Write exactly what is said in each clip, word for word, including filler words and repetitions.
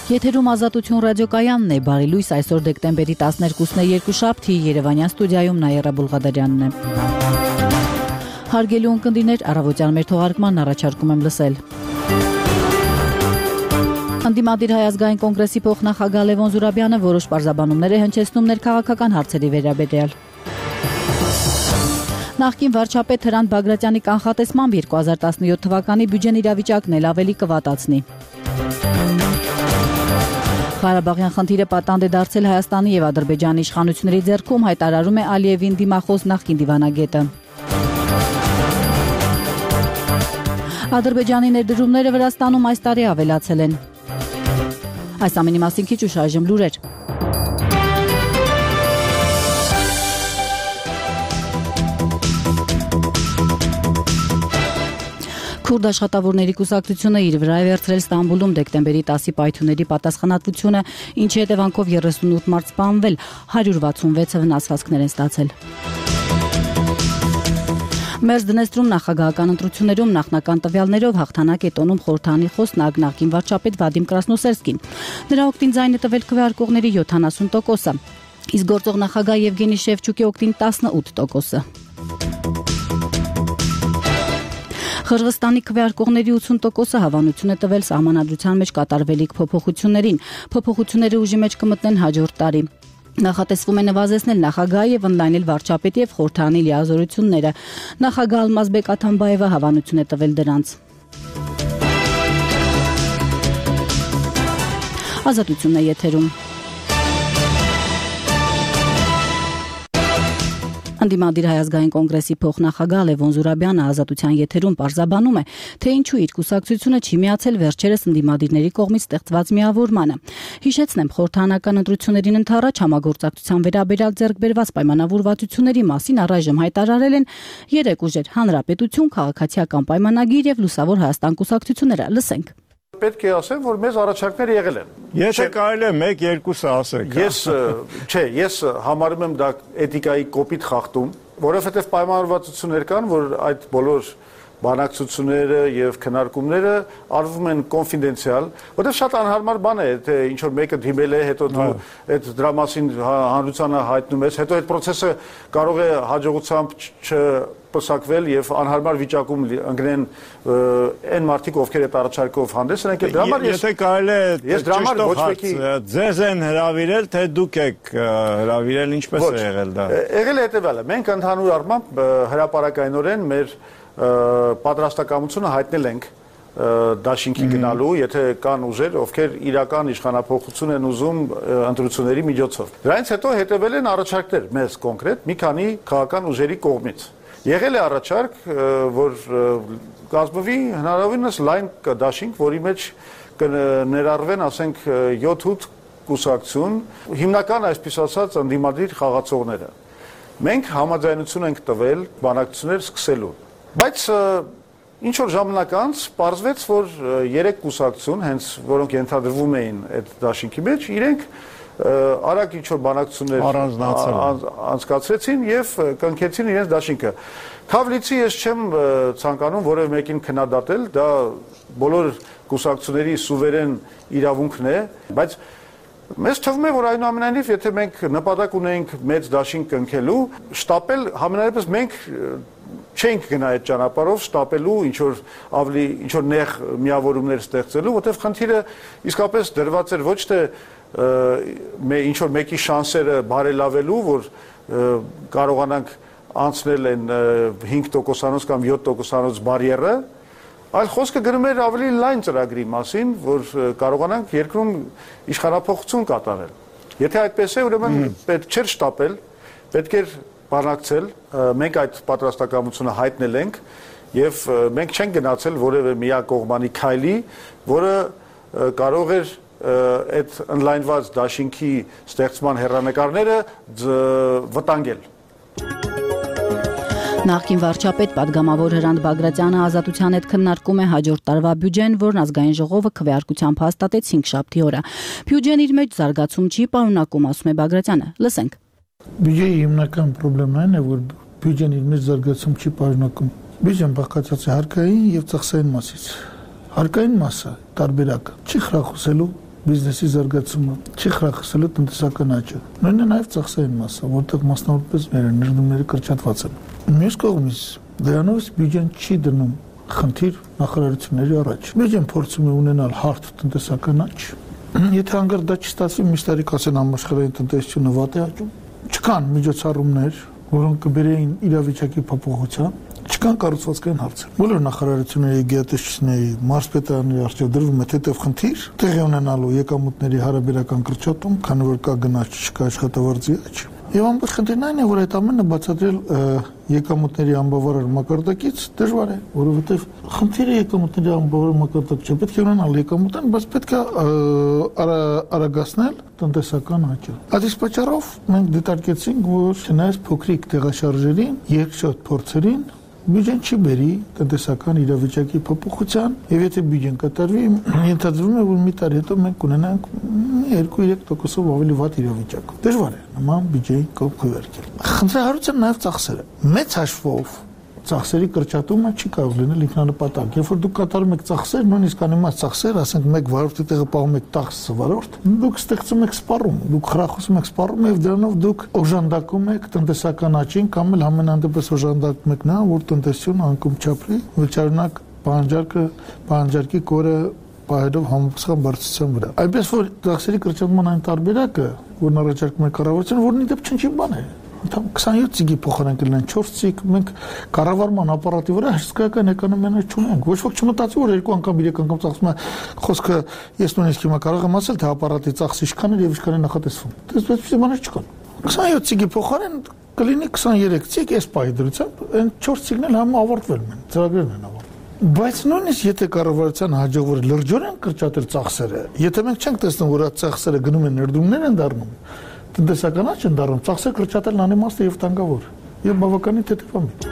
Եթերում Ազատություն ռադիոկայանն է, բարի լույս, այսօր դեկտեմբերի տասներկուսն է, երկուշաբթի, Երևանյան ստուդիայում Նաիրա Բուլղադարյանն է։ Հարգելի ունկնդիրներ, առավոտյան մեր թողարկմանն առաջարկում եմ լսել։ Ընդդիմադիր Հայ ազգային կոնգրեսի փոխնախագահ Լևոն Զուրաբյանը որոշ պարզաբանումներ է հնչեցնում ներքաղաքական հարցերի վերաբերյալ։ Նախկին վարչապետ Հրանտ Բագրատյանի կանխատեսմամբ երկու հազար տասնյոթ թվականի բյուջեն իրավիճակն էլ ավելի կվատացնի։ Ղարաբաղյան խնդիրը պատանդ է դարձել Հայաստանի և Ադրբեջանի իշխանությունների ձեռքում, հայտարարում է Ալիևին դիմախոս նախկին դիվանագետը։ Ադրբեջանի ներդրումները Վրաստանում այս տարի ավելացել են։ Այս ամենի մասին քիչ ուշ այժմ լուրեր։ Քուրդ աշխատավորների կուսակցությունը իր վրա է վերցրել Ստամբուլում դեկտեմբերի տասի պայթյունների պատասխանատվությունը, ինչի հետևանքով երեսունութ մարդ սպանվել, հարյուր վաթսունվեցը վնասվածքներ են ստացել։ Մերձդնեստրում նախագահական ընտրություններում նախնական տվյալներով հաղթանակ է տոնում խորհրդանի խոսնակ նախկին վարչապետ Վադիմ Կրասնոսերսկին։ Նրա օգտին ձայն է տվել քվեարկողների յոթանասուն տոկոսը, իսկ գործող նախագահ Եվգենի Շևչուկի օգտին տասնութ տոկոսը։ Ղրղստանի քվեարկողների ութսուն տոկոսը հավանություն է տվել սահմանադրության մեջ կատարվելիք փոփոխություններին։ Փոփոխությունները ուժի մեջ կմտնեն հաջորդ տարի։ Նախատեսվում է նվազեցնել նախագահի և ընդլայնել վարչապետի և խորհրդանի լիազորությունները։ Նախագահ Ալմազբեկ Աթամբաևը հավանություն է տվել դրանց։ Ազատությունն է եթերում։ Ընդդիմադիր Հայ ազգային կոնգրեսի փոխնախագահ Լևոն Զուրաբյանը Ազատության եթերում պարզաբանում է, թե ինչու իր կուսակցությունը չի միացել վերջերս ընդդիմադիրների կողմից ստեղծված միավորմանը։ Հիշեցնեմ, խորհրդարանական ընտրություններին ընդառաջ համագործակցության վերաբերյալ ձեռք բերված պայմանավորվածությունների մասին առայժմ հայտարարել են երեք ուժեր՝ Հանրապետություն, Քաղաքացիական պայմանագիր և Լուսավոր Հայաստան կուսակցությունները։ Լսենք։ Պետք է ասեմ, որ մեզ առաջարկներ եղել են։ Եթե կարելի է մեկ երկուսը ասեք։ Ես, չէ, ես համարում եմ դա էթիկայի կոպիտ խախտում, որովհետև պայմանավորվածություններ կան, որ այդ բոլոր բանակցությունները եւ քննարկումները արվում են կոնֆիդենցիալ, որտեղ շատ անհարմար բան է, թե ինչ որ մեկը դիմել է, հետո դու այդ դրա մասին հանրությանը հայտնում ես, հետո այդ process-ը կարող է հաջողությամբ չպսակվել եւ անհարմար վիճակում ընկնեն այն մարդիկ, ովքեր այդ առաջարկով հանդես են եկել։ Դրա համար ես եթե կարելի է ես դրա համար ոչ մեկի ձեզ են հրավիրել, թե դուք եք հրավիրել, ինչպես է եղել դա։ Եղել է հետեւյալը, մենք ընդհանուր առմամբ հրապարակայնորեն մեր պատրաստակամությունը հայտնել ենք դաշինքի գնալու, եթե կան ուժեր, ովքեր իրական իշխանափոխություն են ուզում ընտրությունների միջոցով։ Դրանից հետո հետևել են առաջարկներ մեզ կոնկրետ մի քանի քաղաքական ուժերի կողմից։ Եղել է առաջարկ, որ կազմվի հնարավորինս լայն դաշինք, որի մեջ կներառվեն, ասենք, յոթ-ութ կուսակցություն, հիմնական այսպես ասած ընդդիմադիր խաղացողները։ Մենք համաձայնություն ենք տվել բանակցություններ սկսելու։ Բայց ինչ որ ժամանակ անց պարզվեց, որ երեք կուսակցություն, հենց որոնք ենթադրվում էին այդ դաշինքի մեջ, իրենք արագ ինչ որ բանակցություններ անցկացրեցին եւ կնքեցին իրենց դաշինքը։ Թավլիցի ես չեմ ցանկանում որևէ մեկին քննադատել, դա բոլոր կուսակցությունների սուվերեն իրավունքն է, բայց մեզ թվում է, որ այնուամենայնիվ, եթե մենք նպատակ ունենք մեծ դաշինք կնքելու, շտապել համենայնիվս մենք չենք գնա այդ ճանապարհով շտապելու ինչ որ ավելի ինչ որ նեղ միավորումներ ստեղծելու, որտեղ խնդիրը իսկապես դրված էր ոչ թե ինչ որ մեկի շանսերը բարելավելու, որ կարողանանք անցնել են հինգ տոկոսանոց կամ յոթ տոկոսանոց բարիերը, այլ խոսքը գնում էր ավելի լայն ծրագրի մասին, որ կարողանանք երկրում իշխանափոխություն կատարել։ Եթե այդպես է, ուրեմն պետք չէր շտապել, պետք էր բանակցել, մենք այդ պատրաստակամությունը հայտնել ենք եւ մենք չենք գնացել որևէ միակողմանի քայլի, որը կարող էր այդ ընդլայնված դաշինքի ստեղծման հեռանկարները վտանգել։ Նախկին վարչապետ պատգամավոր Հրանտ Բագրատյանը Ազատության հետ քննարկում է հաջորդ տարվա բյուջեն, որն ազգային ժողովը քվեարկությամբ հաստատեց հինգշաբթի օրը։ Բյուջեն իր մեջ զարգացում չի պարունակում, ասում է Բագրատյանը։ Լսենք։ Բյուջեի հիմնական խնդիրն այն է, որ բյուջեն իր մեջ զարգացում չի պարունակում։ Բյուջեն բաղկացած է հարկային եւ ծախսային մասից։ Հարկային մասը տարբերակ չի խրախուսելու բիզնեսի զարգացումը, չի խրախուսելու տնտեսական աճը։ Նույնն է նաև ծախսային մասը, որտեղ մասնավորապես մեր ներդրումները կրճատված են։ Մյուս կողմից դրանով բյուջեն չի դնում խնդիր նախարարությունների առաջ։ Բյուջեն փորձում է ունենալ հարթ տնտեսական աճ։ Եթե հանգարտ դա չստացվի, միշտ արի կասեն համաշխարհային տնտեսությունը վատ է աճում։ Չկան միջոցառումներ, որոնք կբերեին իրավիճակի փոփոխության, չկան կառուցվածքային հարցեր։ Բոլոր նախարարությունների, գերատեսչությունների, մարզպետարանների առջև դրվում է թեթև խնդիր, տեղի ունենալու եկամուտների հարաբերական կրճատում, քանի որ կա գնաճ, չկա աշխատավարձի աճ։ Եվ ամբողջ խնդիրն այն է, որ այդ ամենը բացատրել եկամուտների անբավարար մակարդակից դժվար է, որովհետև խնդիրը եկամուտների անբավարար մակարդակ չէ, պետք է ունենալ եկամուտն, բայց պետք է արագացնել տնտեսական աճը։ Այդ իսկ պատճառով մենք դիտարկեցինք, որ չնայած փոքրիկ տեղաշարժերին, երկշոտ փորձերին բյուջեն չի բերի տնտեսական իրավիճակի փոփոխության, եւ եթե բյուջեն կատարվի, ենթադրվում է, որ մի տարի հետո մենք կունենանք երկու-երեք տոկոսով ավելի վատ իրավիճակ։ Դժվար է նման բյուջեի կողմ քվեարկել։ Խնդրահարությունը նաեւ ծախսերը։ Մեծ հաշվով ծախսերի կրճատումը չի կարող լինել ինքնանպատակ։ Երբ որ դուք կատարում եք ծախսեր, նույնիսկ անիմաց ծախսեր, ասենք մեկ վարորդի տեղը պահում եք տաքս վարորդ, դուք ստեղծում եք սպառում, դուք խրախուսում եք սպառումը եւ դրանով դուք օժանդակում եք տնտեսական աճին կամ էլ համենայնդեպս օժանդակում եք նա, որ տնտեսությունը անկում չափի, վճարունակ պահանջարկը, պահանջարկի կորը պահելով համապատասխան բարձրության վրա։ Այնպես որ ծախսերի կրճատման այն տարբերակը, որն առաջարկում է կառավարությունը, որն ի դեպ չնչի բան է։ քսանյոթ ծիգի փոխարեն կլինեն չորս ծիգ, մենք կառավարման ապարատի վրա հսկայական էկոնոմիաներ չունենք։ Ոչ ոք չմտածի, որ երկու անգամ, երեք անգամ ծախսում է խոսքը, ես նույնիսկ հիմա կարող եմ ասել, թե ապարատի ծախսը ինչքան է եւ ինչքան է նախատեսվում։ Դες բաներ չկան։ քսանյոթ ծիգի փոխարեն կլինի քսաներեք ծիգ, այս պահի դրությամբ, այն չորս ծիգն էլ համը ավարտվել են, ծրագրերն են ավարտվել։ Բայց նույնիսկ եթե կառավարության հաջողվեր լրջորեն կրճատել ծախսերը, եթե մենք չենք տեսնում, որ այդ ծախսերը գնում են ներդրումներ են դառնում, տնտեսական աճ են դառնում, ծախսեր կրճատելն անիմաստ է եւ տանգավոր եւ բավականին թեթևամիտ։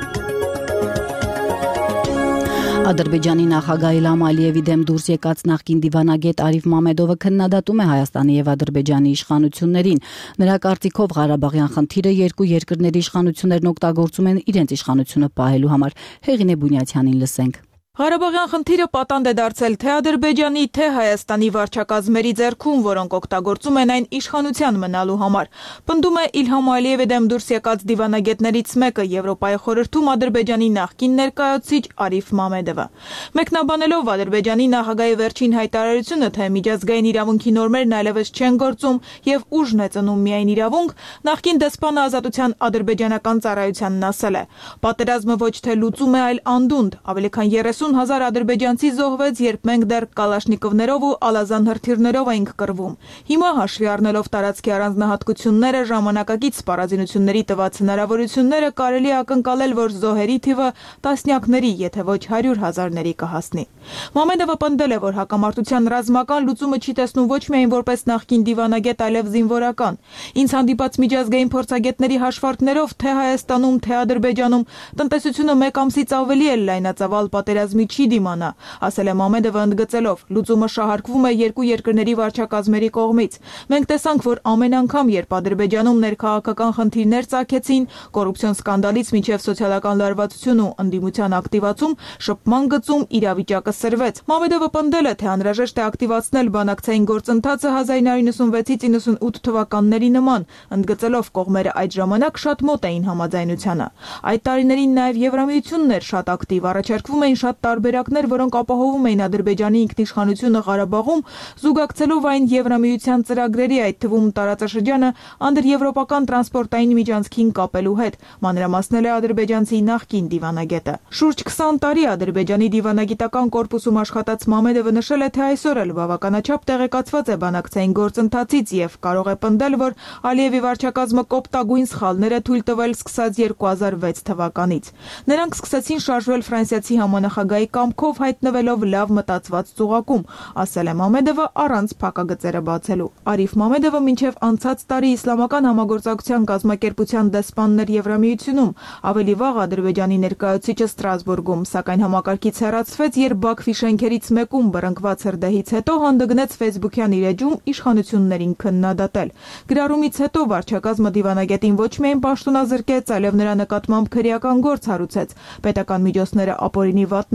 Ադրբեջանի նախագահ Իլհամ Ալիևի դեմ դուրս եկած նախկին դիվանագետ Արիֆ Մամեդովը քննադատում է Հայաստանի եւ Ադրբեջանի իշխանություններին։ Նրա կարծիքով Ղարաբաղյան խնդիրը երկու երկրների իշխանություններն օգտագործում են իրենց իշխանությունը պահելու համար։ Հեղինե Բունյացյանին լսենք։ Ղարաբաղյան խնդիրը պատանդ է դարձել թե Ադրբեջանի, թե Հայաստանի վարչակազմերի ձեռքում, որոնք օգտագործում են այն իշխանության մնալու համար։ Պնդում է Իլհամ Ալիևի դեմ դուրս եկած դիվանագետներից մեկը Եվրոպայի խորհրդում Ադրբեջանի նախկին ներկայացուցիչ Արիֆ Մամեդովը։ Մեկնաբանելով Ադրբեջանի նախագահի վերջին հայտարարությունը, թե միջազգային իրավունքի նորմերն այլևս չեն գործում եւ ուժն է ծնում միայն իրավունք, նախկին դեսպանը Ազատության ադրբեջանական ծառայությանն ասել է. պատերազմը ոչ թե լուծում է, այլ անդունդ, ավելի քան երեսուն հազար ադրբեջանցի զոհվեց, երբ մենք դեռ կալաշնիկովներով ու ալազան հրթիռներով էինք կռվում։ Հիմա հաշվի առնելով տարածքի առանձնահատկությունները, ժամանակակից սպառազինությունների տված հնարավորությունները, կարելի է ակնկալել, որ զոհերի թիվը տասնյակների, եթե ոչ հարյուր հազարների կհասնի։ Մամեդովը պնդել է, որ հակամարտության ռազմական լուծումը չի տեսնում ոչ միայն որպես նախկին դիվանագետ, այլև զինվորական։ Ինձ հանդիպած միջազգային փորձագետների հաշվարկներով, թե Հայաստանում, թե Ադրբեջանում տնտեսությունը մեկ ամսից ավելի է լայնածավալ պատերազմի չի դիմանա, ասել է Մամեդովը ընդգծելով. լուծումը շահարկվում է երկու երկրների վարչակազմերի կողմից։ Մենք տեսանք, որ ամեն անգամ, երբ Ադրբեջանում ներքաղաքական խնդիրներ ծագեցին, կոռուպցիոն սկանդալից մինչև սոցիալական լարվածություն ու ընդդիմության ակտիվացում, շփման գծում իրավիճակը սրվեց։ Մամեդովը պնդել է, թե անհրաժեշտ է ակտիվացնել բանակցային գործընթացը հազար նույնսուն նվեցից նվեցից թվականների նման, ընդգծելով կողմերը այդ ժամանակ շատ մոտ էին համաձայնությանը։ Այդ տարիներին նաև Եվրամիությունն էր շատ ակտիվ, առաջարկվում էին շատ տարբերակներ, որոնք ապահովում էին Ադրբեջանի ինքնիշխանությունը Ղարաբաղում, զուգակցելով այն Եվրամիության ծրագրերի, այդ թվում տարածաշրջանը անդրեվրոպական տրանսպորտային միջանցքին կապելու հետ, մանրամասնել է ադրբեջանցի նախկին դիվանագետը։ Շուրջ քսան տարի Ադրբեջանի դիվանագիտական կորպուսում աշխատած Մամեդովը նշել է, թե այսօր էլ բավականաչափ տեղեկացված է բանակցային գործընթացից եւ կարող է պնդել, որ Ալիևի վարչակազմը կոպտագույն սխալներ է թույլ տվել սկսած երկու հազար վեց թվականից։ Նրանք սկսեցին շարժվել ֆրանսիացի համանախագահի կամքով, հայտնվելով լավ մտածված ծուղակում, ասել է Մամեդովը առանց փակագծերը բացելու։ Արիֆ Մամեդովը մինչև անցած տարի իսլամական համագործակցության կազմակերպության դեսպանն էր Եվրամիությունում, ավելի վաղ Ադրբեջանի ներկայացուցիչը Ստրասբուրգում, սակայն համակարգից հեռացվեց, երբ Բաքվի շենքերից մեկում բռնկված հրդեհից հետո հանդգնեց Facebook-յան իր էջում իշխանություններին քննադատել։ Գրառումից հետո վարչակազմը դիվանագետին ոչ միայն պաշտոնազրկեց, այլև նրա նկատմամբ քրեական գործ հարուցեց։ Պետական միջոցները ապօրինի վատնել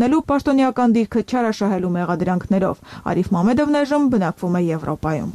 ընդլայնելու պաշտոնյական դիրքը չարաշահելու մեղադրանքներով։ Արիֆ Մամեդովն այժմ բնակվում է Եվրոպայում։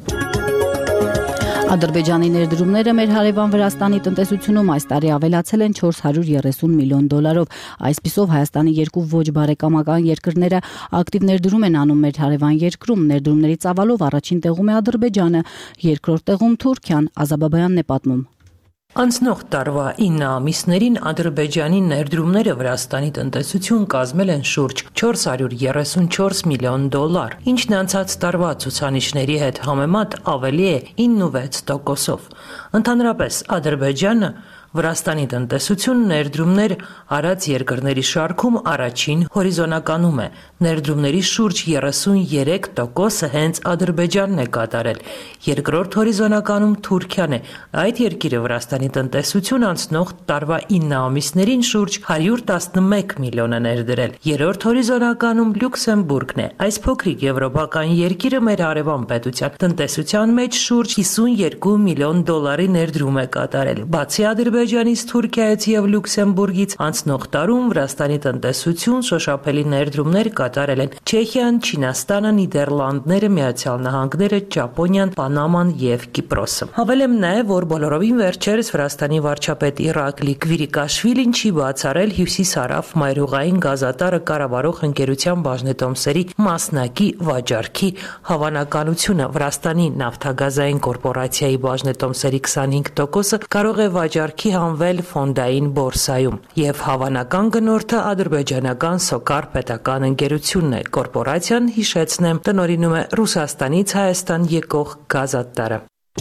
Ադրբեջանի ներդրումները մեր հարևան Վրաստանի տնտեսությունում այս տարի ավելացել են չորս հարյուր երեսուն միլիոն դոլարով։ Այսպիսով Հայաստանի երկու ոչ բարեկամական երկրները ակտիվ ներդրում են անում մեր հարևան երկրում։ Ներդրումների ծավալով առաջին տեղում է Ադրբեջանը, երկրորդ տեղում Թուրքիան, Ազաբաբայանն է պատմում։ Անցնող տարվա ինը ամիսներին Ադրբեջանի ներդրումները Վրաստանի տնտեսություն կազմել են շուրջ չորս հարյուր երեսուն չորս միլիոն դոլար, ինչն անցած տարվա ցուցանիշների հետ համեմատ ավելի է իննվեց տոկոսով։ Ընդհանրապես Ադրբեջանը Վրաստանի տնտեսություն ներդրումներ արած երկրների շարքում առաջին հորիզոնականում է։ Ներդրումների շուրջ երեսուն երեք տոկոսը հենց Ադրբեջանն է կատարել։ Երկրորդ հորիզոնականում Թուրքիան է։ Այդ երկիրը Վրաստանի տնտեսություն անցնող տարվա ինը ամիսներին շուրջ հարյուր տասնմեկ միլիոն է ներդրել։ Երրորդ հորիզոնականում Լյուքսեմբուրգն է։ Այս փոքրիկ եվրոպական երկիրը մեր հարևան պետության տնտեսության մեջ շուրջ հիսունյերկու միլիոն դոլարի ներդրում է կատարել։ Բացի Ադրբեջանից, Թուրքիայից եւ Լյուքսեմբուրգից անցնող տարում Վրաստանի տնտեսություն շոշափելի ներդրումներ կատարել են Չեխիան, Չինաստանը, Նիդերլանդները, Միացյալ Նահանգները, Ճապոնիան, Պանաման եւ Կիպրոսը։ Հավելեմ նաեւ, որ բոլորովին վերջերս Վրաստանի վարչապետ Իրակլի Կվիրիկաշվիլին չի բացառել Հյուսիսարավ մայրուղային գազատարը կառավարող ընկերության բաժնետոմսերի մասնակի վաճառքի հավանականությունը։ Վրաստանի նավթագազային կորպորացիայի բաժնետոմսերի քսանհինգ տոկոսը կարող է վաճառքի հանվել ֆոնդային բորսայում եւ հավանական գնորդը ադրբեջանական Սոկար պետական ընկերությունն է։ Կորպորացիան, հիշեցնեմ, տնօրինում է Ռուսաստանից Հայաստան եկող գազատարը։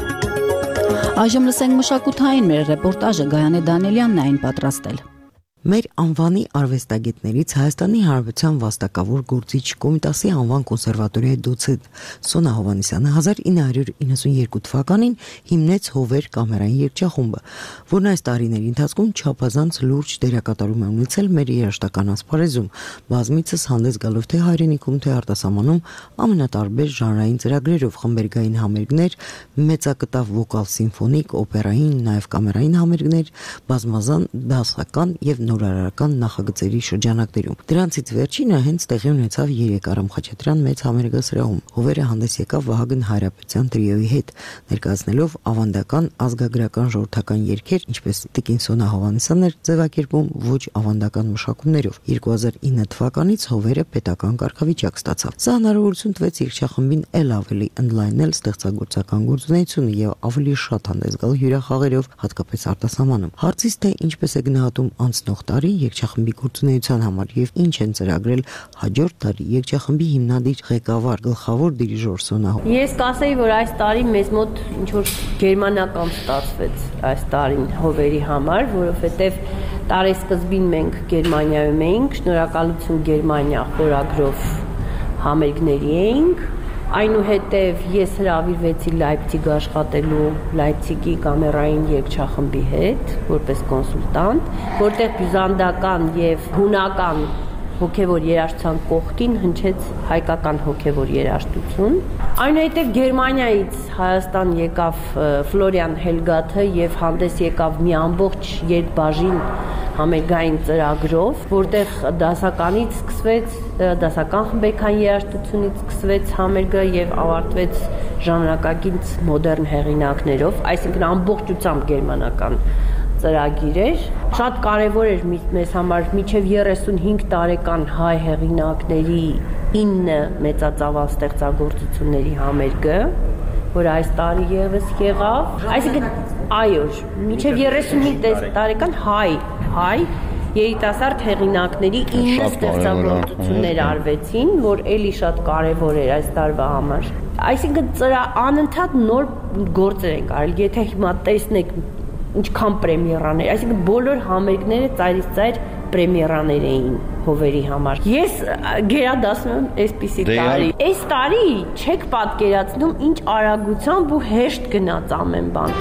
Այժմ լսենք մշակութային մեր ռեպորտաժը Գայանե Դանիելյանն է այն պատրաստել։ Մեր անվանի արվեստագետներից Հայաստանի Հանրապետության վաստակավոր գործիչ Կոմիտասի անվան կոնսերվատորիայի դոցենտ Սոնա Հովհաննիսյանը հազար ինը հարյուր իննսունյերկու թվականին հիմնեց Հովեր կամերային երգչախումբը, որն այս տարիների ընթացքում չափազանց լուրջ դերակատարում է ունեցել մեր երաժշտական ասպարեզում, բազմիցս հանդես գալով թե հայրենիքում, թե արտասահմանում ամենատարբեր ժանրային ծրագրերով, խմբերգային համերգներ, մեծակտավ վոկալ սիմֆոնիկ, օպերային, նաև կամերային համերգներ, բազմազան դասական եւ նորարարական նախագծերի շրջանակներում։ Դրանցից վերջինը հենց տեղի ունեցավ Երեք-Արամ Խաչատրյան մեծ համերգասրահում։ Հովերը հանդես եկավ Վահագն Հայրապետյան տրիոյի հետ, ներկայացնելով ավանդական ազգագրական ժողովրդական երգեր, ինչպես Տիկին Սոնա Հովհաննիսյանն էր ձևակերպում ոչ ավանդական մշակումներով։ երկու հազար ինը թվականից Հովերը պետական կարգավիճակ ստացավ։ Սա հնարավորություն տվեց երգչախմբին ել ավելի ընդլայնել ստեղծագործական գործունեությունը եւ ավելի շատ հանդես գալ հյուրախաղերով, հատկապես արտասահմանում։ Հարցից թե ինչպես է գնահատում անցնող տարի երգչախմբի գործունեության համար եւ ինչ են ծրագրել հաջորդ տարի երգչախմբի հիմնադիր ղեկավար գլխավոր դիրիժոր Սոնա։ Ես կասեի, որ այս տարի մեզ մոտ ինչ որ գերմանական ստացվեց այս տարին Հովերի համար, որովհետեւ տարեսկզբին մենք Գերմանիայում էինք, շնորհակալություն Գերմանիա խորագրով համերգների էինք։ Այնուհետև ես հրավիրվեցի Լայպցիգ աշխատելու Լայպցիգի կամերային երգչախմբի հետ որպես կոնսուլտանտ, որտեղ բյուզանդական եւ հունական հոգևոր երաժշտության կողքին հնչեց հայկական հոգևոր երաժշտություն։ Այնուհետև Գերմանիայից Հայաստան եկավ Ֆլորիան Հելգաթը եւ հանդես եկավ մի ամբողջ երկբաժին համերգային ծրագրով, որտեղ դասականից սկսվեց, դասական խմբերգային երաժշտությունից սկսվեց համերգը եւ ավարտվեց ժամանակակից մոդեռն հեղինակներով, այսինքն ամբողջությամբ գերմանական ծրագիր էր։ Շատ կարևոր էր մեզ համար մինչև երեսունհինգ տարեկան հայ հեղինակների ինը մեծածավալ ստեղծագործությունների համերգը, որ այս տարի եւս եղավ։ Այսինքն այո, մինչև երեսունհինգ տարեկան հայ հայ երիտասարդ հեղինակների ինը ստեղծագործություններ արվեցին, որ էլի շատ կարևոր էր այս տարվա համար։ Այսինքն ծրա անընդհատ նոր գործեր են արել, եթե հիմա տեսնեք ինչքան պրեմիերաներ, այսինքն բոլոր համերգները ծայրից ծայր պրեմիերաներ էին Հովերի համար։ Ես գերադասում եմ այսպիսի տարի։ Այս տարի չեք պատկերացնում ինչ արագությամբ ու հեշտ գնաց ամեն բան։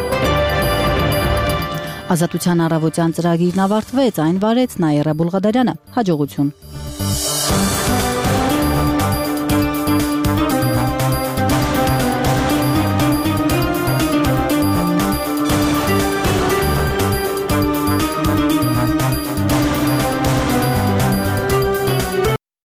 Ազատության առավոտյան ծրագիրն ավարտվեց, այն վարեց Նաիրա Բուլղադարյանը։ Հաջողություն։